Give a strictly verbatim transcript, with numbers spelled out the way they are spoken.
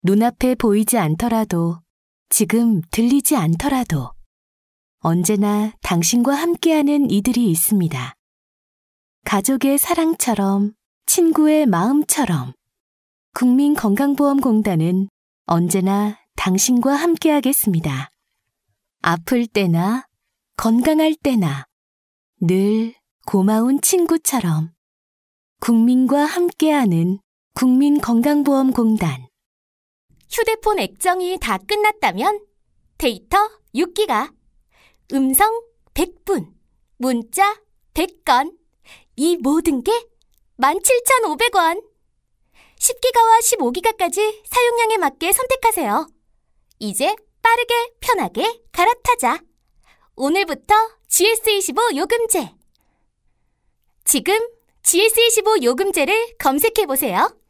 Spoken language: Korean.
눈앞에 보이지 않더라도, 지금 들리지 않더라도 언제나 당신과 함께하는 이들이 있습니다. 가족의 사랑처럼, 친구의 마음처럼 국민건강보험공단은 언제나 당신과 함께하겠습니다. 아플 때나 건강할 때나 늘 고마운 친구처럼 국민과 함께하는 국민건강보험공단. 휴대폰 액정이 다 끝났다면 데이터 육 기가, 음성 백 분, 문자 백 건, 이 모든 게 만 칠천오백 원. 십 기가와 십오 기가까지 사용량에 맞게 선택하세요. 이제 빠르게 편하게 갈아타자. 오늘부터 지에스 이십오 요금제. 지금 지에스 이십오 요금제를 검색해보세요.